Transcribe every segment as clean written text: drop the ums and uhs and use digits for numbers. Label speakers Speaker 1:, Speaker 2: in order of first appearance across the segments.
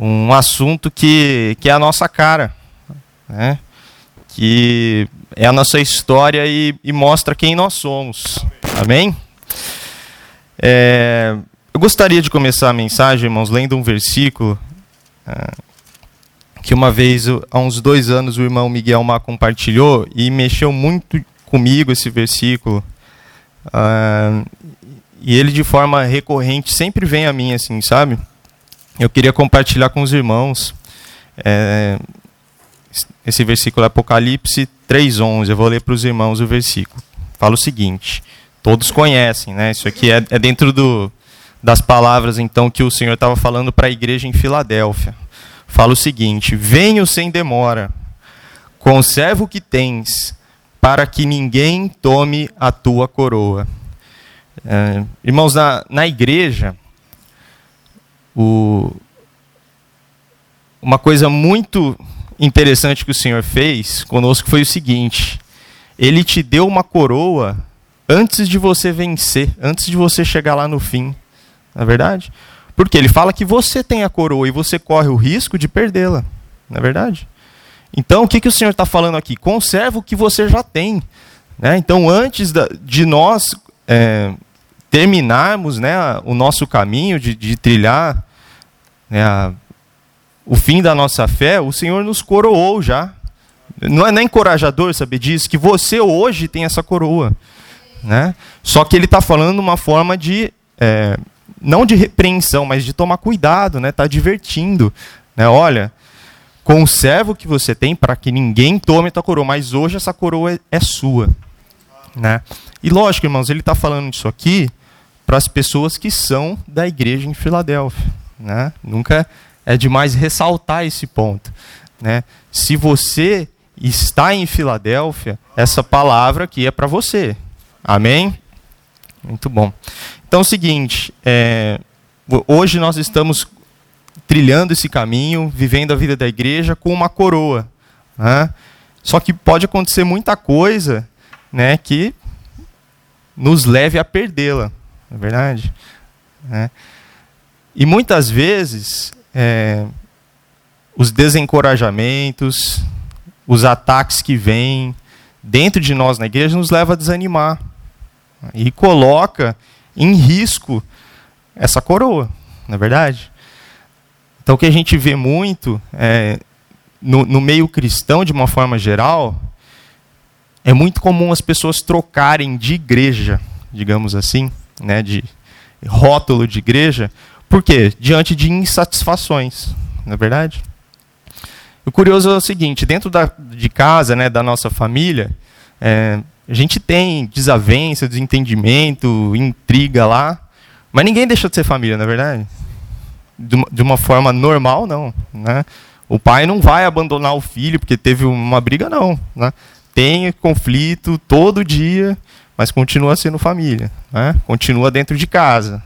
Speaker 1: um assunto que é a nossa cara, né? Que é a nossa história e mostra quem nós somos. Amém? Eu gostaria de começar a mensagem, irmãos, lendo um versículo que uma vez, há uns 2 anos, o irmão Miguel Má compartilhou e mexeu muito comigo esse versículo. E ele, de forma recorrente, sempre vem a mim, assim, sabe? Eu queria compartilhar com os irmãos. Esse versículo é Apocalipse 3:11. Eu vou ler para os irmãos o versículo. Fala o seguinte. Todos conhecem, né? Isso aqui é dentro das palavras, então, que o Senhor estava falando para a igreja em Filadélfia. Fala o seguinte: venho sem demora, conserva o que tens, para que ninguém tome a tua coroa. Irmãos, na igreja, uma coisa muito interessante que o Senhor fez conosco foi o seguinte: Ele te deu uma coroa antes de você vencer, antes de você chegar lá no fim, não é verdade? Porque Ele fala que você tem a coroa e você corre o risco de perdê-la, não é verdade? Então, o que o Senhor está falando aqui? Conserva o que você já tem, né? Então, antes de nós terminarmos, né, o nosso caminho de trilhar, né, o fim da nossa fé, o Senhor nos coroou já. Não é encorajador saber disso? Que você hoje tem essa coroa, né? Só que Ele está falando de uma forma de, não de repreensão, mas de tomar cuidado, né? Está advertindo, né? Olha, conserva o que você tem para que ninguém tome a tua coroa, mas hoje essa coroa é sua, né? E lógico, irmãos, Ele está falando disso aqui para as pessoas que são da igreja em Filadélfia, né? Nunca é demais ressaltar esse ponto, né? Se você está em Filadélfia, essa palavra aqui é para você. Amém? Muito bom. Então é o seguinte, hoje nós estamos trilhando esse caminho, vivendo a vida da igreja com uma coroa, né? Só que pode acontecer muita coisa, né, que nos leve a perdê-la, não é verdade? E muitas vezes os desencorajamentos, os ataques que vêm dentro de nós na igreja nos levam a desanimar e coloca em risco essa coroa, não é verdade? Então o que a gente vê muito no meio cristão, de uma forma geral, é muito comum as pessoas trocarem de igreja, digamos assim, né, de rótulo de igreja. Por quê? Diante de insatisfações, não é verdade? O curioso é o seguinte: dentro de casa, né, da nossa família, a gente tem desavença, desentendimento, intriga lá, mas ninguém deixa de ser família, não é verdade? De uma forma normal, não, né? O pai não vai abandonar o filho porque teve uma briga, não, né? Tem conflito todo dia, mas continua sendo família, né? Continua dentro de casa.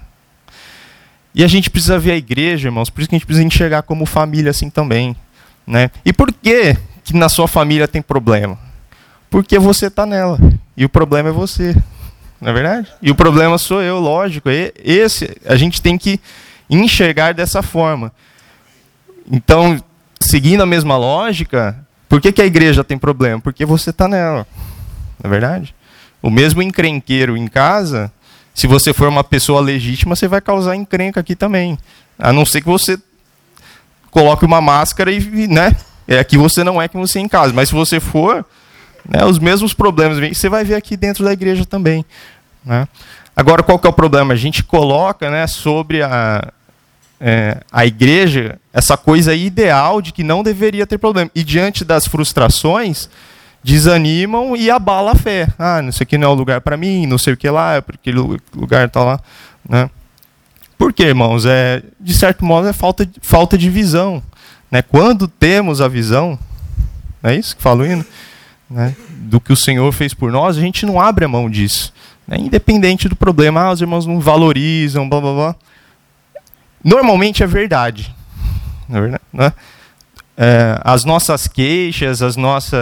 Speaker 1: E a gente precisa ver a igreja, irmãos, por isso que a gente precisa enxergar como família assim também, né? E por que na sua família tem problema? Porque você está nela, e o problema é você, não é verdade? E o problema sou eu, lógico. A gente tem que enxergar dessa forma. Então, seguindo a mesma lógica, por que a igreja tem problema? Porque você está nela, não é verdade? O mesmo encrenqueiro em casa, se você for uma pessoa legítima, você vai causar encrenca aqui também. A não ser que você coloque uma máscara e, né, aqui você não é que você é em casa. Mas se você for, né, os mesmos problemas você vai ver aqui dentro da igreja também, né? Agora, qual que é o problema? A gente coloca, né, sobre a igreja essa coisa ideal de que não deveria ter problema. E diante das frustrações, desanimam e abala a fé. Isso aqui não é o lugar para mim, não sei o que lá, porque aquele lugar está lá, né? Por quê, irmãos? De certo modo, é falta de visão, né? Quando temos a visão, é isso que falo, né, do que o Senhor fez por nós, a gente não abre a mão disso, né? Independente do problema. Os irmãos não valorizam, blá blá blá. Normalmente é verdade, não é verdade, né? As nossas queixas, as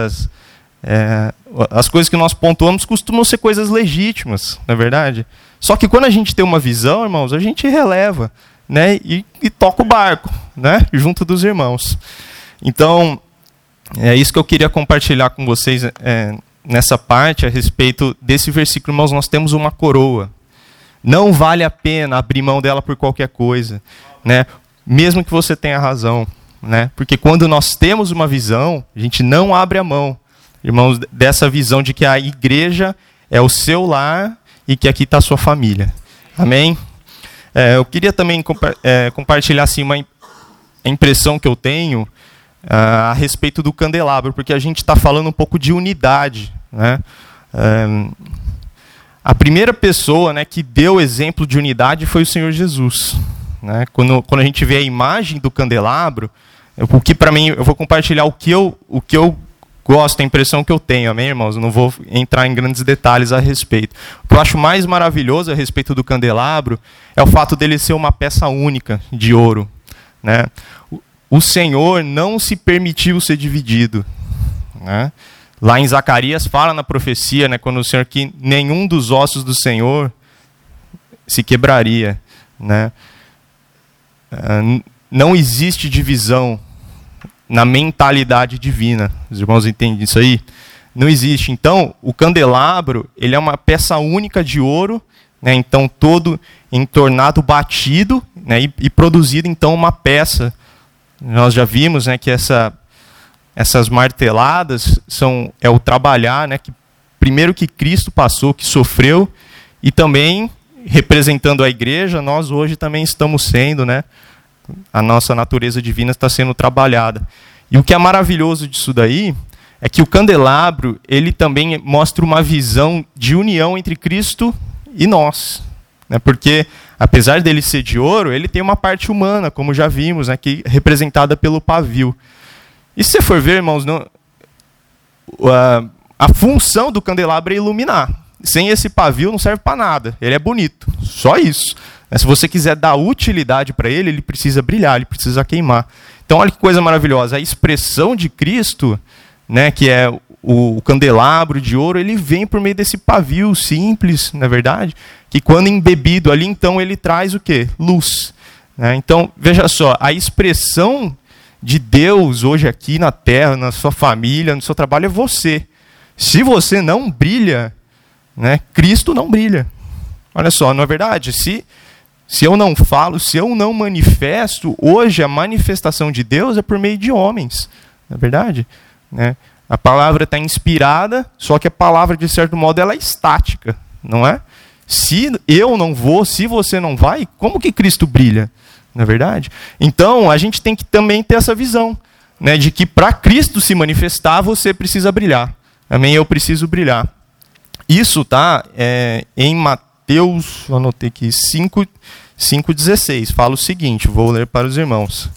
Speaker 1: coisas que nós pontuamos costumam ser coisas legítimas, não é verdade? Só que quando a gente tem uma visão, irmãos, a gente releva. né, e toca o barco, né, junto dos irmãos. Então, é isso que eu queria compartilhar com vocês nessa parte, a respeito desse versículo. Irmãos, nós temos uma coroa. Não vale a pena abrir mão dela por qualquer coisa, né? Mesmo que você tenha razão, né? Porque quando nós temos uma visão, a gente não abre a mão, irmãos, dessa visão de que a igreja é o seu lar e que aqui está a sua família. Amém? Eu queria também compartilhar assim, uma impressão que eu tenho a respeito do candelabro, porque a gente está falando um pouco de unidade, né? A primeira pessoa, né, que deu exemplo de unidade foi o Senhor Jesus, né? Quando a gente vê a imagem do candelabro, o que para mim, eu vou compartilhar o que eu gosto, a impressão que eu tenho, amém, irmãos? Eu não vou entrar em grandes detalhes a respeito. O que eu acho mais maravilhoso a respeito do candelabro é o fato dele ser uma peça única de ouro, né? O Senhor não se permitiu ser dividido, né? Lá em Zacarias fala na profecia, né, quando o Senhor, que nenhum dos ossos do Senhor se quebraria, né? Não existe divisão na mentalidade divina. Os irmãos entendem isso aí? Não existe. Então, o candelabro, ele é uma peça única de ouro, né? Então, todo entornado, batido, né? E produzido, então, uma peça. Nós já vimos, né, que essas marteladas é o trabalhar, né, que primeiro que Cristo passou, que sofreu, e também, representando a igreja, nós hoje também estamos sendo, né, a nossa natureza divina está sendo trabalhada. E o que é maravilhoso disso daí é que o candelabro, ele também mostra uma visão de união entre Cristo e nós, né, porque apesar dele ser de ouro, ele tem uma parte humana, como já vimos, né, que é representada pelo pavio. E se você for ver, irmãos, a função do candelabro é iluminar. Sem esse pavio não serve para nada. Ele é bonito, só isso. Mas se você quiser dar utilidade para ele, ele precisa brilhar, ele precisa queimar. Então, olha que coisa maravilhosa. A expressão de Cristo, né, que é o candelabro de ouro, ele vem por meio desse pavio simples, na verdade, que quando embebido ali, então ele traz o quê? Luz. Né? Então, veja só, a expressão de Deus hoje aqui na terra, na sua família, no seu trabalho, é você. Se você não brilha, né, Cristo não brilha. Olha só, não é verdade? Se eu não falo, se eu não manifesto, hoje a manifestação de Deus é por meio de homens. Não é verdade? Né? A palavra está inspirada, só que a palavra, de certo modo, ela é estática, não é? Se eu não vou, se você não vai, como que Cristo brilha? Não é verdade? Então, a gente tem que também ter essa visão, né, de que para Cristo se manifestar, você precisa brilhar. Amém? Eu preciso brilhar. Isso está em Mateus, eu anotei aqui, 5,16. Fala o seguinte, vou ler para os irmãos.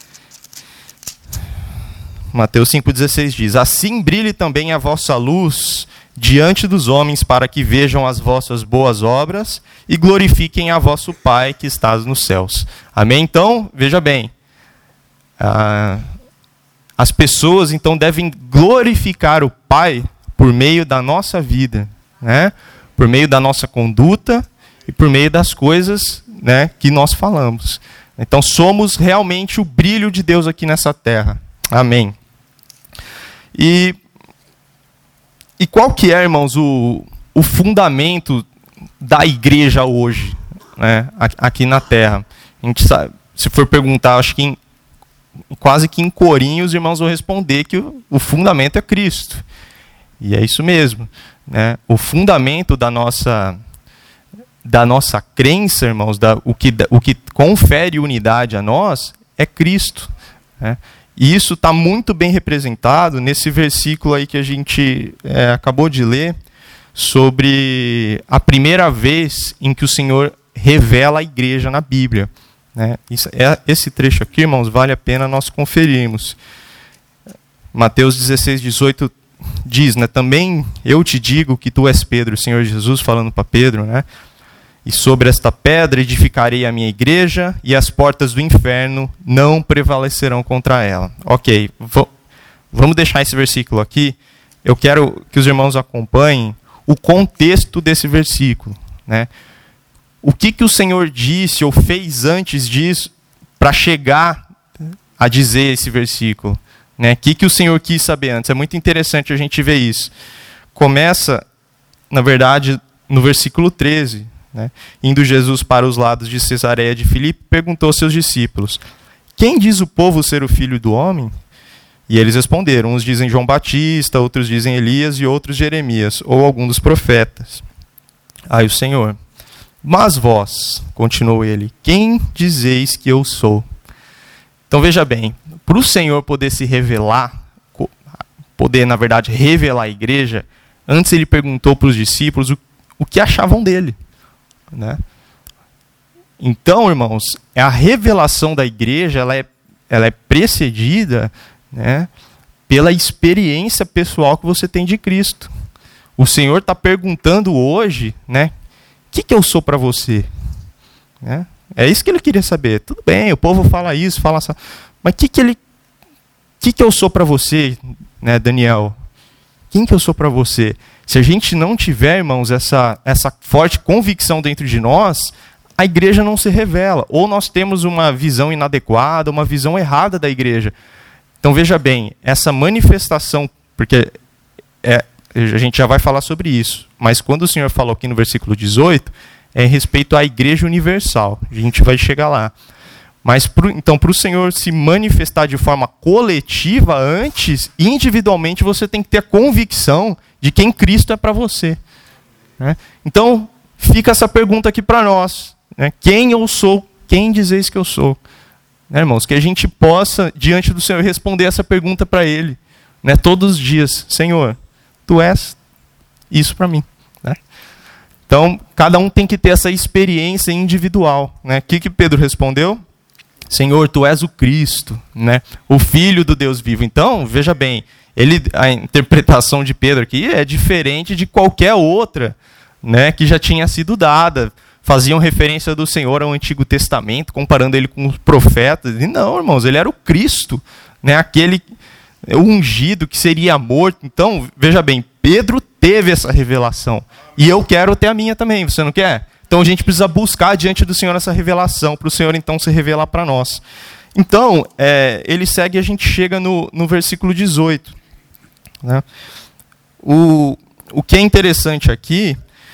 Speaker 1: Mateus 5,16 diz: assim brilhe também a vossa luz diante dos homens, para que vejam as vossas boas obras e glorifiquem a vosso Pai que estás nos céus. Amém? Então, veja bem, as pessoas então devem glorificar o Pai por meio da nossa vida, né? Por meio da nossa conduta e por meio das coisas, né, que nós falamos. Então, somos realmente o brilho de Deus aqui nessa terra. Amém. E qual que é, irmãos, o fundamento da igreja hoje, né, aqui na terra? A gente sabe, se for perguntar, acho que quase que em corinho os irmãos vão responder que o fundamento é Cristo. E é isso mesmo, né? O fundamento da nossa crença, irmãos, o que confere unidade a nós é Cristo, né? E isso está muito bem representado nesse versículo aí que a gente acabou de ler, sobre a primeira vez em que o Senhor revela a igreja na Bíblia, né? Esse trecho aqui, irmãos, vale a pena nós conferirmos. Mateus 16:18 diz, né, também eu te digo que tu és Pedro, o Senhor Jesus falando para Pedro, né? E sobre esta pedra edificarei a minha igreja, e as portas do inferno não prevalecerão contra ela. Ok, vamos deixar esse versículo aqui. Eu quero que os irmãos acompanhem o contexto desse versículo, né? o que o Senhor disse ou fez antes disso para chegar a dizer esse versículo, né? O que o Senhor quis saber antes? É muito interessante a gente ver isso. Começa, na verdade, no versículo 13, né? Indo Jesus para os lados de Cesareia de Filipe, perguntou aos seus discípulos: quem diz o povo ser o Filho do Homem? E eles responderam: uns dizem João Batista, outros dizem Elias e outros Jeremias, ou algum dos profetas. Aí o Senhor: mas vós, continuou ele, quem dizeis que eu sou? Então veja bem, para o Senhor poder se revelar, poder, na verdade, revelar a igreja, antes ele perguntou para os discípulos o que achavam dele, né? Então, irmãos, a revelação da igreja ela é precedida, né, pela experiência pessoal que você tem de Cristo. O Senhor está perguntando hoje, né, o que eu sou para você? Né? É isso que ele queria saber. Tudo bem, o povo fala isso, fala assim, mas o que eu sou para você, né, Daniel? Quem que eu sou para você? Se a gente não tiver, irmãos, essa forte convicção dentro de nós, a igreja não se revela. Ou nós temos uma visão inadequada, uma visão errada da igreja. Então veja bem, essa manifestação, porque a gente já vai falar sobre isso, mas quando o Senhor falou aqui no versículo 18, é em respeito à igreja universal. A gente vai chegar lá. Mas, então, para o Senhor se manifestar de forma coletiva antes, individualmente, você tem que ter a convicção de quem Cristo é para você. Né? Então, fica essa pergunta aqui para nós. Né? Quem eu sou? Quem dizeis que eu sou? Né, irmãos? Que a gente possa, diante do Senhor, responder essa pergunta para Ele. Né? Todos os dias. Senhor, Tu és isso para mim. Né? Então, cada um tem que ter essa experiência individual. Né? O que Pedro respondeu? Senhor, Tu és o Cristo, né? O Filho do Deus vivo. Então, veja bem, a interpretação de Pedro aqui é diferente de qualquer outra, né, que já tinha sido dada. Faziam referência do Senhor ao Antigo Testamento, comparando ele com os profetas. E não, irmãos, ele era o Cristo, né, aquele ungido que seria morto. Então, veja bem, Pedro teve essa revelação. E eu quero ter a minha também, você não quer? Então a gente precisa buscar diante do Senhor essa revelação, para o Senhor então se revelar para nós. Então, ele segue e a gente chega no versículo 18. Né? O que é interessante aqui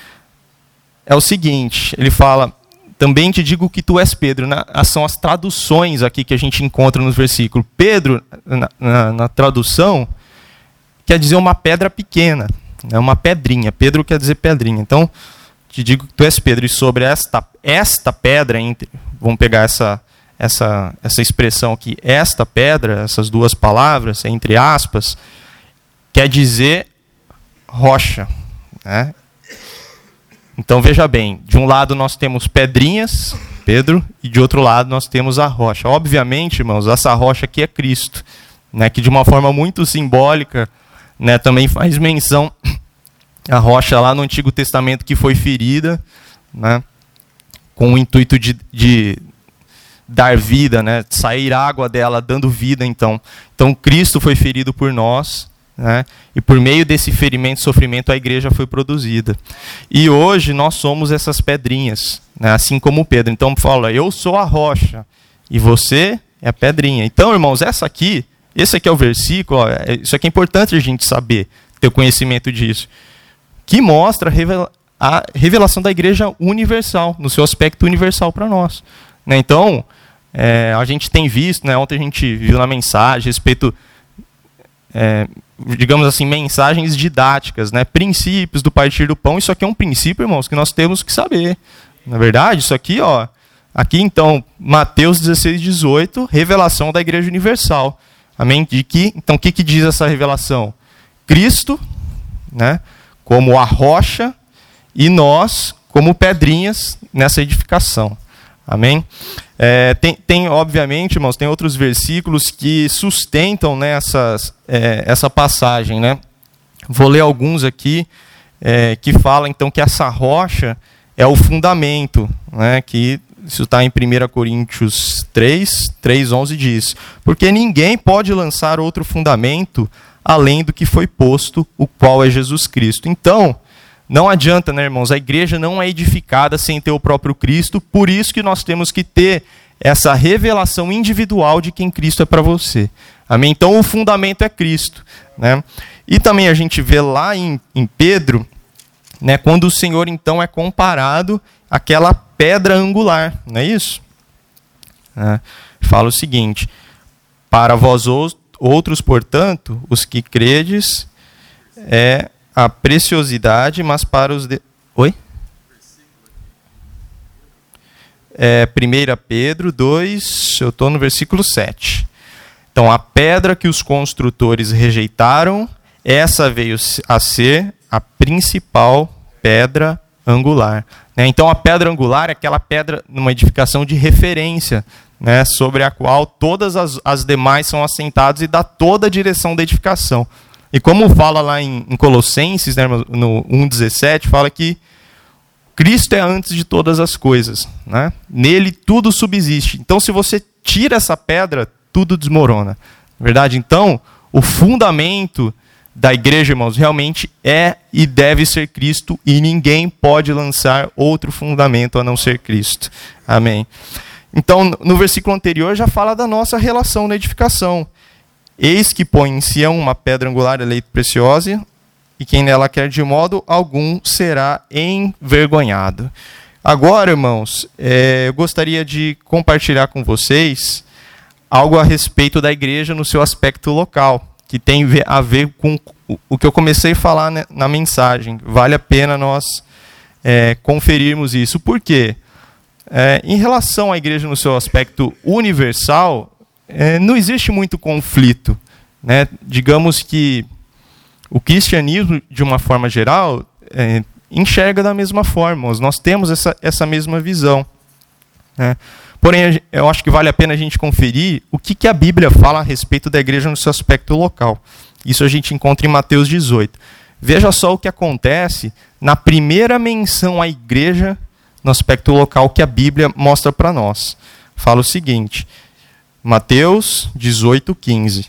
Speaker 1: é o seguinte, ele fala, também te digo que tu és Pedro. São as traduções aqui que a gente encontra nos versículos. Pedro, na tradução, quer dizer uma pedra pequena, né? Uma pedrinha. Pedro quer dizer pedrinha. Então, te digo que tu és Pedro, e sobre esta pedra, vamos pegar essa expressão aqui, esta pedra, essas duas palavras, entre aspas, quer dizer rocha. Né? Então veja bem, de um lado nós temos pedrinhas, Pedro, e de outro lado nós temos a rocha. Obviamente, irmãos, essa rocha aqui é Cristo, né, que de uma forma muito simbólica, né, também faz menção a rocha lá no Antigo Testamento que foi ferida, né, com o intuito de dar vida, né, sair água dela, dando vida. Então Cristo foi ferido por nós, né, e por meio desse ferimento e sofrimento a igreja foi produzida. E hoje nós somos essas pedrinhas, né, assim como Pedro. Então fala, eu sou a rocha e você é a pedrinha. Então, irmãos, esse aqui é o versículo, ó, isso aqui é importante a gente saber, ter o conhecimento disso, que mostra a revelação da igreja universal, no seu aspecto universal para nós. Né? Então, a gente tem visto, né, ontem a gente viu na mensagem, a respeito, digamos assim, mensagens didáticas, né, princípios do partir do pão. Isso aqui é um princípio, irmãos, que nós temos que saber. Na verdade, isso aqui, ó, aqui então, Mateus 16, 18, revelação da igreja universal. Amém? Então, o que diz essa revelação? Cristo, né, como a rocha, e nós como pedrinhas nessa edificação. Amém? Obviamente, irmãos, tem outros versículos que sustentam, né, essa passagem. Né? Vou ler alguns aqui que falam então que essa rocha é o fundamento, né, que isso está em 1 Coríntios 3:11 diz, porque ninguém pode lançar outro fundamento além do que foi posto, o qual é Jesus Cristo. Então, Não adianta, né, irmãos? A igreja não é edificada sem ter o próprio Cristo, por isso que nós temos que ter essa revelação individual de quem Cristo é para você. Amém? Então, o fundamento é Cristo, né? E também a gente vê lá em Pedro, né, quando o Senhor, então, é comparado àquela pedra angular, não é isso? Fala o seguinte: para vós outros, portanto, os que credes, é a preciosidade, mas para os... Oi? 1 Pedro 2, eu estou no versículo 7. Então, a pedra que os construtores rejeitaram, essa veio a ser a principal pedra angular. Então, a pedra angular é aquela pedra numa edificação de referência, né, sobre a qual todas as demais são assentadas e dá toda a direção da edificação. E como fala lá em Colossenses, né, no 1,17, fala que Cristo é antes de todas as coisas, né? Nele tudo subsiste. Então, se você tira essa pedra, tudo desmorona. Verdade? Então, o fundamento da igreja, irmãos, realmente é e deve ser Cristo, e ninguém pode lançar outro fundamento a não ser Cristo. Amém. Então, no versículo anterior já fala da nossa relação na edificação. Eis que põe em Sião uma pedra angular eleita preciosa, e quem nela quer de modo algum será envergonhado. Agora, irmãos, eu gostaria de compartilhar com vocês algo a respeito da igreja no seu aspecto local, que tem a ver com o que eu comecei a falar, né, na mensagem. Vale a pena nós conferirmos isso. Por quê? Em relação à igreja no seu aspecto universal, não existe muito conflito, né? Digamos que o cristianismo, de uma forma geral, enxerga da mesma forma. Nós temos essa mesma visão, né? Porém, eu acho que vale a pena a gente conferir o que a Bíblia fala a respeito da igreja no seu aspecto local. Isso a gente encontra em Mateus 18. Veja só o que acontece na primeira menção à igreja no aspecto local que a Bíblia mostra para nós. Fala o seguinte, Mateus 18:15.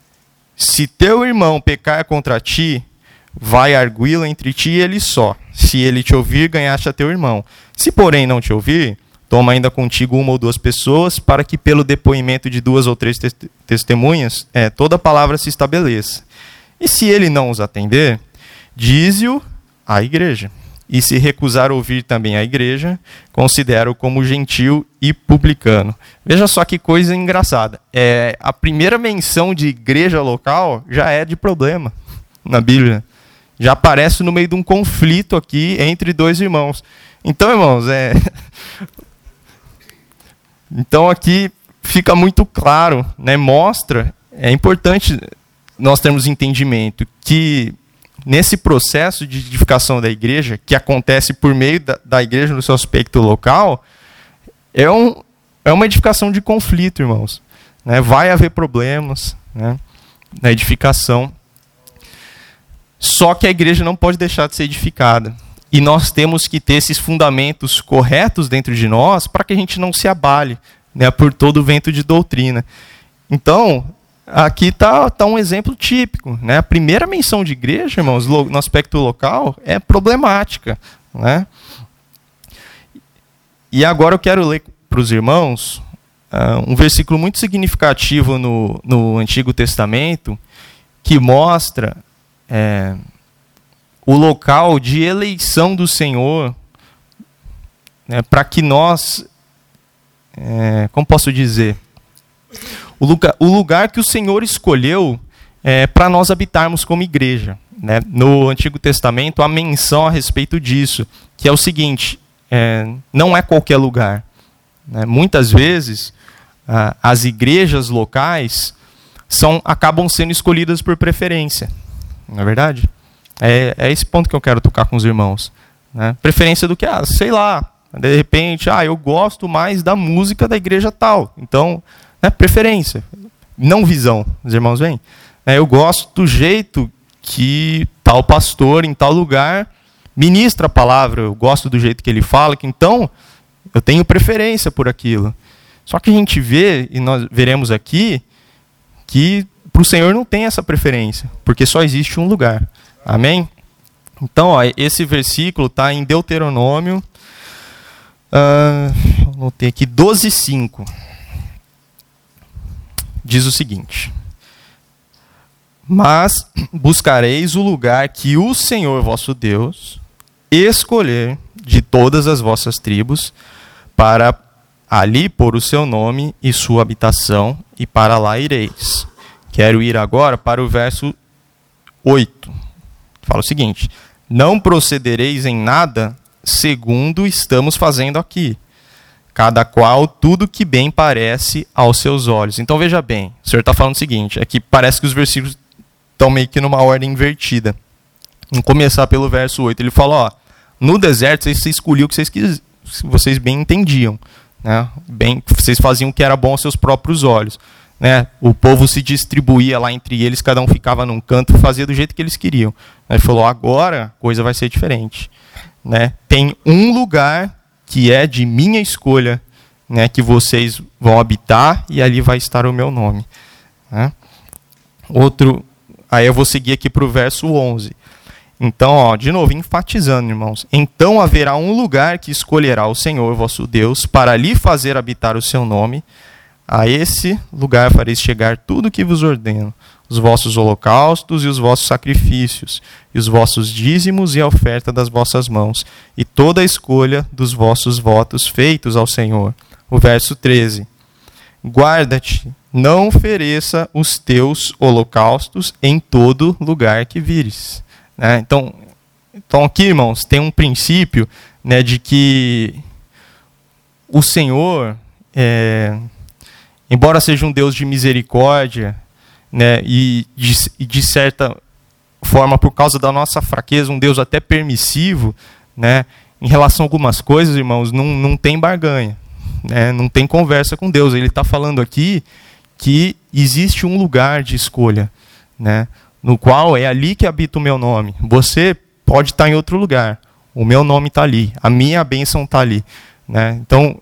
Speaker 1: Se teu irmão pecar contra ti, vai arguí-lo entre ti e ele só. Se ele te ouvir, ganhaste a teu irmão. Se, porém, não te ouvir, toma ainda contigo 1 ou 2 pessoas, para que pelo depoimento de 2 ou 3 testemunhas, toda palavra se estabeleça. E se ele não os atender, dize-o à igreja. E se recusar ouvir também a igreja, considera-o como gentil e publicano. Veja só que coisa engraçada. A primeira menção de igreja local já é de problema na Bíblia. Já aparece no meio de um conflito aqui entre 2 irmãos. Então, irmãos, então aqui fica muito claro, né? Mostra, é importante nós termos entendimento que nesse processo de edificação da igreja, que acontece por meio da igreja no seu aspecto local, é uma edificação de conflito, irmãos, né? Vai haver problemas, né, na edificação. Só que a igreja não pode deixar de ser edificada. E nós temos que ter esses fundamentos corretos dentro de nós para que a gente não se abale, né, por todo o vento de doutrina. Então, aqui está um exemplo típico, né? A primeira menção de igreja, irmãos, no aspecto local, é problemática, né? E agora eu quero ler para os irmãos um versículo muito significativo no Antigo Testamento, que mostra o local de eleição do Senhor, né, para que nós, como posso dizer, o lugar que o Senhor escolheu para nós habitarmos como igreja, né? No Antigo Testamento há menção a respeito disso, que é o seguinte, não é qualquer lugar, né? Muitas vezes as igrejas locais acabam sendo escolhidas por preferência, não é verdade? É esse ponto que eu quero tocar com os irmãos, né? Preferência do que, sei lá, de repente, eu gosto mais da música da igreja tal, então, preferência, não visão, os irmãos veem? Eu gosto do jeito que tal pastor em tal lugar ministra a palavra, eu gosto do jeito que ele fala, então eu tenho preferência por aquilo. Só que a gente vê, e nós veremos aqui, que para o Senhor não tem essa preferência, porque só existe um lugar. Amém? Então, ó, esse versículo está em Deuteronômio, anotei aqui, 12:5. Diz o seguinte: mas buscareis o lugar que o Senhor vosso Deus escolher de todas as vossas tribos, para ali pôr o seu nome e sua habitação, e para lá ireis. Quero ir agora para o verso 8. Fala o seguinte: não procedereis em nada segundo estamos fazendo aqui, cada qual tudo que bem parece aos seus olhos. Então veja bem, o Senhor está falando o seguinte, é que parece que os versículos estão meio que numa ordem invertida. Vamos começar pelo verso 8. Ele fala, ó, no deserto vocês escolhiam o que vocês bem entendiam, né? Bem, vocês faziam o que era bom aos seus próprios olhos, né? O povo se distribuía lá entre eles, cada um ficava num canto, fazia do jeito que eles queriam. Ele falou, agora a coisa vai ser diferente, né? Tem um lugar que é de minha escolha, né, que vocês vão habitar, e ali vai estar o meu nome, né? Aí eu vou seguir aqui para o verso 11. Então, ó, de novo, enfatizando, irmãos. Então haverá um lugar que escolherá o Senhor, vosso Deus, para ali fazer habitar o seu nome. A esse lugar fareis chegar tudo o que vos ordeno, os vossos holocaustos e os vossos sacrifícios, e os vossos dízimos e a oferta das vossas mãos, e toda a escolha dos vossos votos feitos ao Senhor. O verso 13. Guarda-te, não ofereça os teus holocaustos em todo lugar que vires. Né? Então aqui, irmãos, tem um princípio, né, de que o Senhor, embora seja um Deus de misericórdia, né, e de certa forma, por causa da nossa fraqueza, um Deus até permissivo, né, em relação a algumas coisas, irmãos, não tem barganha, né, não tem conversa com Deus. Ele está falando aqui que existe um lugar de escolha, né, no qual é ali que habita o meu nome. Você pode estar em outro lugar, o meu nome está ali, a minha bênção está ali, né? Então,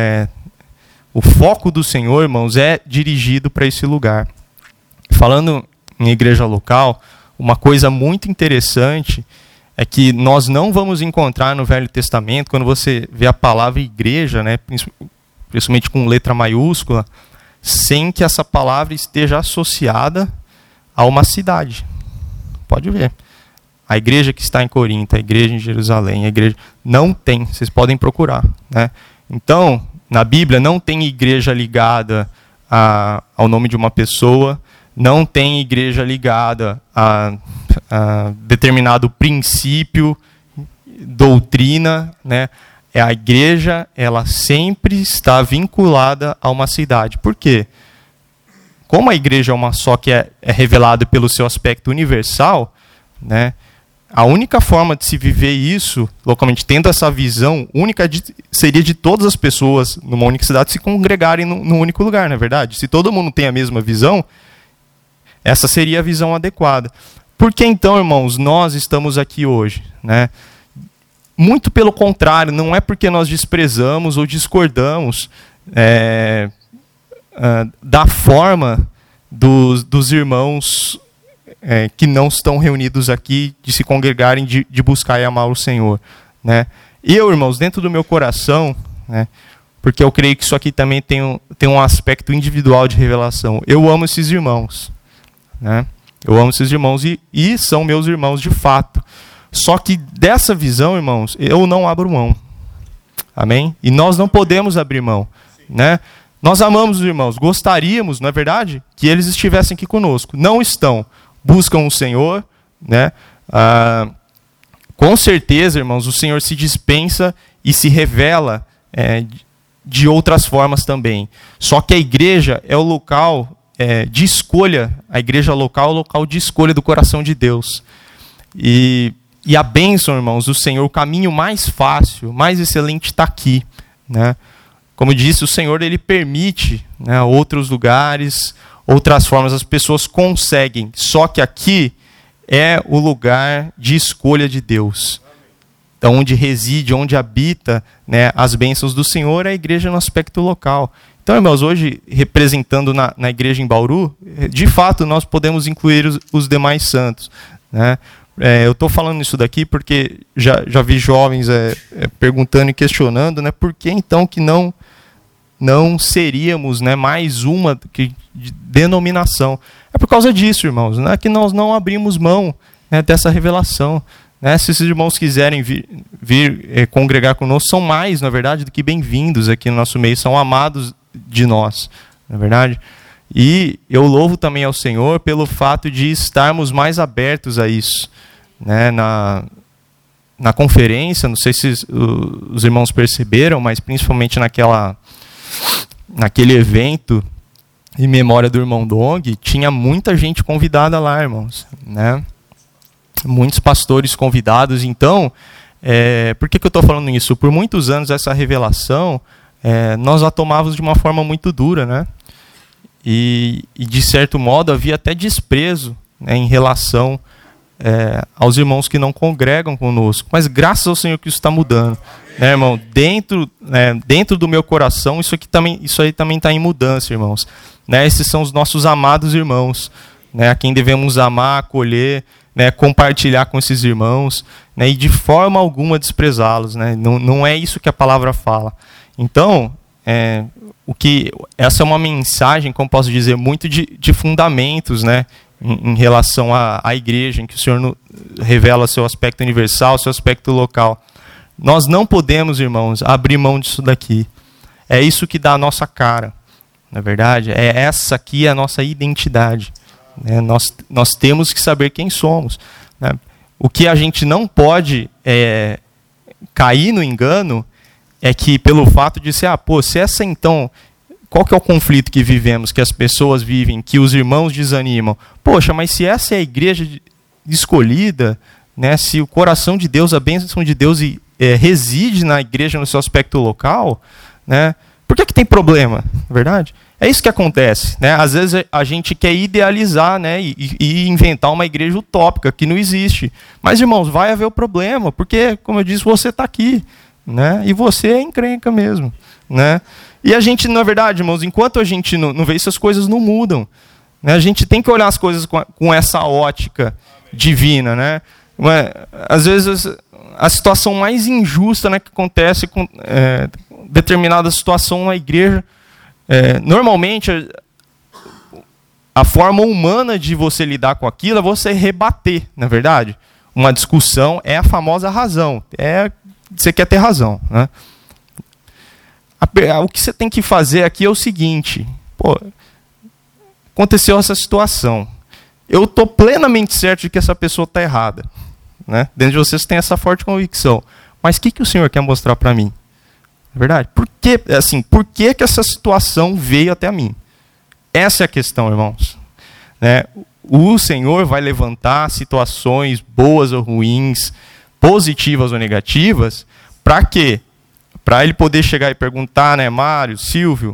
Speaker 1: o foco do Senhor, irmãos, é dirigido para esse lugar. Falando em igreja local, uma coisa muito interessante é que nós não vamos encontrar no Velho Testamento, quando você vê a palavra igreja, né, principalmente com letra maiúscula, sem que essa palavra esteja associada a uma cidade. Pode ver. A igreja que está em Corinto, a igreja em Jerusalém, a igreja... Não tem, vocês podem procurar, né? Então, na Bíblia não tem igreja ligada ao nome de uma pessoa, não tem igreja ligada a determinado princípio, doutrina, né? A igreja, ela sempre está vinculada a uma cidade. Por quê? Como a igreja é uma só, que é revelada pelo seu aspecto universal, né, a única forma de se viver isso, localmente, tendo essa visão única, seria de todas as pessoas numa única cidade se congregarem num único lugar, não é verdade? Se todo mundo tem a mesma visão, essa seria a visão adequada. Por que então, irmãos, nós estamos aqui hoje, né? Muito pelo contrário, não é porque nós desprezamos ou discordamos da forma dos irmãos que não estão reunidos aqui, de se congregarem, de buscar e amar o Senhor, né? Eu, irmãos, dentro do meu coração, né, porque eu creio que isso aqui também tem um aspecto individual de revelação, eu amo esses irmãos, né? Eu amo esses irmãos e são meus irmãos de fato. Só que dessa visão, irmãos, eu não abro mão. Amém? E nós não podemos abrir mão, né? Nós amamos os irmãos, gostaríamos, não é verdade, que eles estivessem aqui conosco. Não estão. Buscam o Senhor, né? Com certeza, irmãos, o Senhor se dispensa e se revela de outras formas também. Só que a igreja é o local de escolha, a igreja local é o local de escolha do coração de Deus. E a bênção, irmãos, do Senhor, o caminho mais fácil, mais excelente está aqui, né? Como disse, o Senhor, ele permite, né, outros lugares, outras formas, as pessoas conseguem. Só que aqui é o lugar de escolha de Deus. Então, onde reside, onde habita, né, as bênçãos do Senhor, é a igreja no aspecto local. Então, irmãos, hoje, representando na igreja em Bauru, de fato, nós podemos incluir os demais santos, né? eu estou falando isso daqui porque já vi jovens perguntando e questionando, né, por que então que não seríamos, né, mais uma de denominação. É por causa disso, irmãos, né, que nós não abrimos mão, né, dessa revelação. Né, se esses irmãos quiserem vir congregar conosco, são mais, na verdade, do que bem-vindos aqui no nosso meio, são amados de nós, na verdade. E eu louvo também ao Senhor pelo fato de estarmos mais abertos a isso. Né, na conferência, não sei se os irmãos perceberam, mas principalmente naquele evento em memória do irmão Dong, tinha muita gente convidada lá, irmãos, né? Muitos pastores convidados. Então, por que eu estou falando isso? Por muitos anos essa revelação nós a tomávamos de uma forma muito dura, né? E de certo modo havia até desprezo, né, em relação aos irmãos que não congregam conosco. Mas graças ao Senhor que isso está mudando, né, irmão? Dentro do meu coração isso aí também está em mudança, irmãos. Né? Esses são os nossos amados irmãos, né, a quem devemos amar, acolher, né, compartilhar com esses irmãos, né, e de forma alguma desprezá-los. Né? Não é isso que a palavra fala. Então, essa é uma mensagem, como posso dizer, muito de fundamentos, né, em relação à igreja, em que o Senhor revela seu aspecto universal, seu aspecto local. Nós não podemos, irmãos, abrir mão disso daqui. É isso que dá a nossa cara, na verdade. É essa aqui a nossa identidade. Né? Nós temos que saber quem somos. Né? O que a gente não pode cair no engano é que pelo fato de ser, se essa então, qual que é o conflito que vivemos, que as pessoas vivem, que os irmãos desanimam? Poxa, mas se essa é a igreja escolhida, né, se o coração de Deus, a bênção de Deus reside na igreja no seu aspecto local, né, por que tem problema? Na verdade, é isso que acontece. Né? Às vezes a gente quer idealizar, né, e inventar uma igreja utópica que não existe. Mas, irmãos, vai haver o problema, porque, como eu disse, você está aqui. Né? E você é encrenca mesmo. Né? E a gente, na verdade, irmãos, enquanto a gente não vê isso, as coisas não mudam. Né? A gente tem que olhar as coisas com essa ótica divina. Né? Às vezes, a situação mais injusta, né, que acontece com determinada situação na igreja, normalmente, a forma humana de você lidar com aquilo é você rebater, na verdade. Uma discussão é a famosa razão. Você quer ter razão. Né? O que você tem que fazer aqui é o seguinte. Aconteceu essa situação. Eu estou plenamente certo de que essa pessoa está errada. Né? Dentro de vocês tem essa forte convicção. Mas o que o Senhor quer mostrar para mim? É verdade? Por que essa situação veio até mim? Essa é a questão, irmãos. Né? O Senhor vai levantar situações boas ou ruins, positivas ou negativas, para quê? Para ele poder chegar e perguntar, né, Mário, Silvio,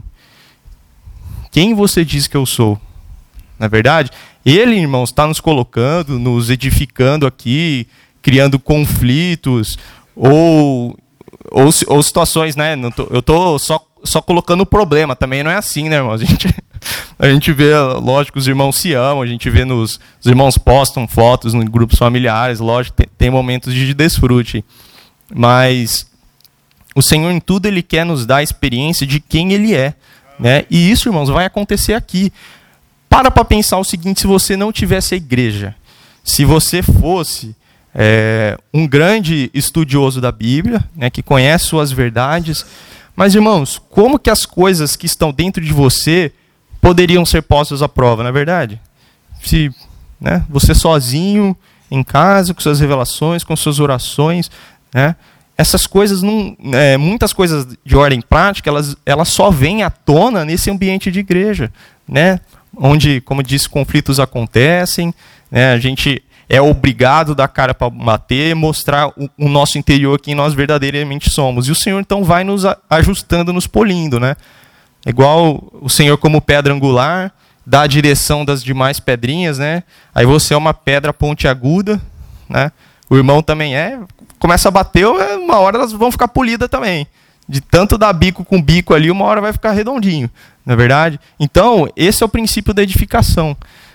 Speaker 1: quem você diz que eu sou? Na verdade, ele, irmãos, está nos colocando, nos edificando aqui, criando conflitos, ou situações, né? Eu estou só colocando o problema, também não é assim, né, irmãos? A gente vê, lógico, os irmãos se amam, a gente vê os irmãos postam fotos em grupos familiares, lógico, tem momentos de desfrute. Mas o Senhor, em tudo, Ele quer nos dar a experiência de quem Ele é. Né? E isso, irmãos, vai acontecer aqui. Para pensar o seguinte, se você não tivesse a igreja, se você fosse um grande estudioso da Bíblia, né, que conhece suas verdades, mas, irmãos, como que as coisas que estão dentro de você poderiam ser postas à prova, não é verdade? Se, né, você sozinho, em casa, com suas revelações, com suas orações, né, essas coisas, muitas coisas de ordem prática, elas só vêm à tona nesse ambiente de igreja, né, onde, como disse, conflitos acontecem, né, a gente é obrigado a dar cara para bater, mostrar o nosso interior, quem nós verdadeiramente somos. E o Senhor, então, vai nos ajustando, nos polindo, né? É igual o Senhor como pedra angular, dá a direção das demais pedrinhas, né? Aí você é uma pedra pontiaguda, né? O irmão também começa a bater, uma hora elas vão ficar polidas também. De tanto dar bico com bico ali, uma hora vai ficar redondinho, não é verdade? Então, esse é o princípio da edificação.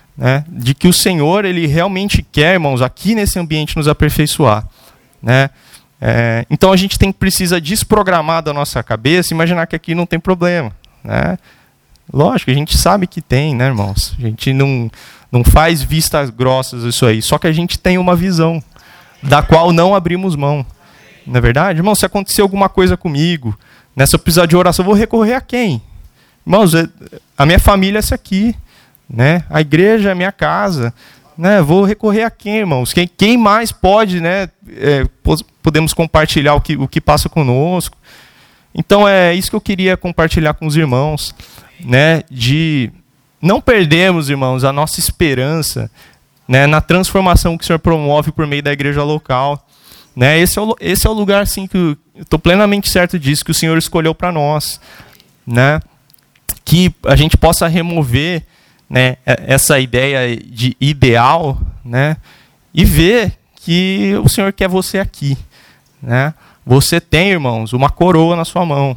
Speaker 1: né, de que o Senhor, Ele realmente quer, irmãos, aqui nesse ambiente nos aperfeiçoar, né? Então a gente precisa desprogramar da nossa cabeça, imaginar que aqui não tem problema, né? Lógico, a gente sabe que tem, né, irmãos? A gente não faz vistas grossas isso aí, só que a gente tem uma visão da qual não abrimos mão. Não é verdade? Irmão, se acontecer alguma coisa comigo, se eu precisar de oração, eu vou recorrer a quem? Irmãos, a minha família é essa aqui, né? A igreja é a minha casa, né? Vou recorrer a quem, irmãos? Quem mais pode, né? Podemos compartilhar o que passa conosco. Então é isso que eu queria compartilhar com os irmãos, né? De não perdermos, irmãos, a nossa esperança, né? Na transformação que o Senhor promove por meio da igreja local. Né? Esse é o lugar, assim, que eu estou plenamente certo disso, que o Senhor escolheu para nós, né? Que a gente possa remover, né, essa ideia de ideal, né, e ver que o Senhor quer você aqui, né? Você tem, irmãos, uma coroa na sua mão,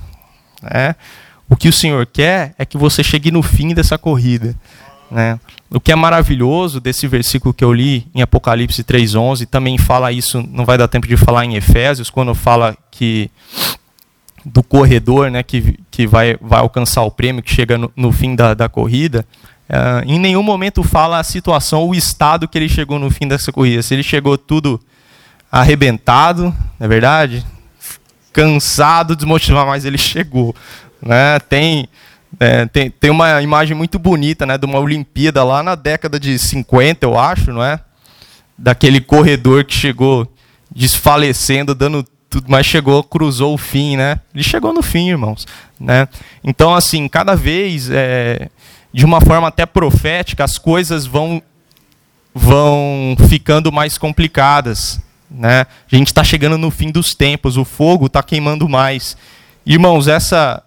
Speaker 1: né? O que o Senhor quer é que você chegue no fim dessa corrida, né? O que é maravilhoso desse versículo que eu li em Apocalipse 3:11, também fala isso, não vai dar tempo de falar em Efésios, quando fala que do corredor, né, que vai alcançar o prêmio, que chega no fim da corrida, em nenhum momento fala a situação, o estado que ele chegou no fim dessa corrida. Se ele chegou tudo arrebentado, não é verdade? Cansado, desmotivado, mas ele chegou, né? Tem uma imagem muito bonita, né, de uma Olimpíada lá na década de 50, eu acho, não é? Daquele corredor que chegou desfalecendo, dando tudo, mas cruzou o fim, né? Ele chegou no fim, irmãos, né? Então, assim, cada vez, de uma forma até profética, as coisas vão ficando mais complicadas, né? A gente está chegando no fim dos tempos, o fogo está queimando mais. Irmãos, essa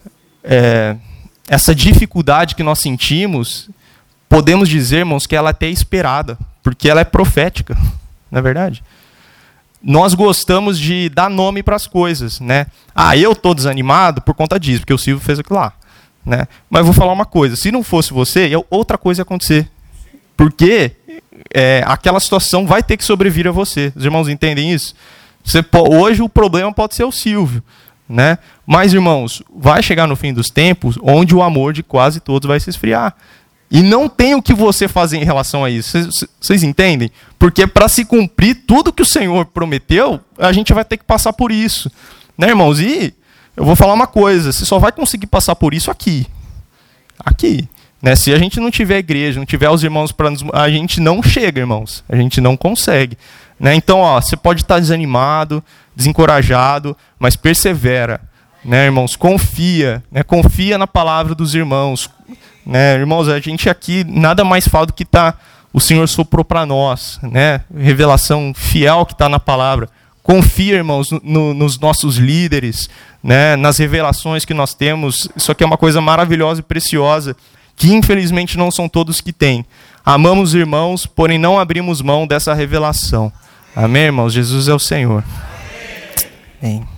Speaker 1: dificuldade que nós sentimos, podemos dizer, irmãos, que ela é até esperada, porque ela é profética, não é verdade? Nós gostamos de dar nome para as coisas, né? Eu estou desanimado por conta disso, porque o Silvio fez aquilo lá, né? Mas eu vou falar uma coisa, se não fosse você, outra coisa ia acontecer, porque aquela situação vai ter que sobrevir a você. Os irmãos entendem isso? Hoje o problema pode ser o Silvio, né? Mas, irmãos, vai chegar no fim dos tempos onde o amor de quase todos vai se esfriar. E não tem o que você fazer em relação a isso. Vocês entendem? Porque para se cumprir tudo que o Senhor prometeu, a gente vai ter que passar por isso. Né, irmãos? E eu vou falar uma coisa, você só vai conseguir passar por isso aqui. Aqui. Né? Se a gente não tiver igreja, não tiver os irmãos para nos... A gente não chega, irmãos. A gente não consegue. Né? Então, você pode estar desanimado, desencorajado, mas persevera. Né, irmãos? Confia. Né? Confia na palavra dos irmãos. Né, irmãos, a gente aqui nada mais fala do que o Senhor soprou para nós, né? Revelação fiel que está na palavra. Confia, irmãos, nos nossos líderes, né? Nas revelações que nós temos. Isso aqui é uma coisa maravilhosa e preciosa, que infelizmente não são todos que têm. Amamos os irmãos, porém não abrimos mão dessa revelação. Amém, irmãos? Jesus é o Senhor. Amém.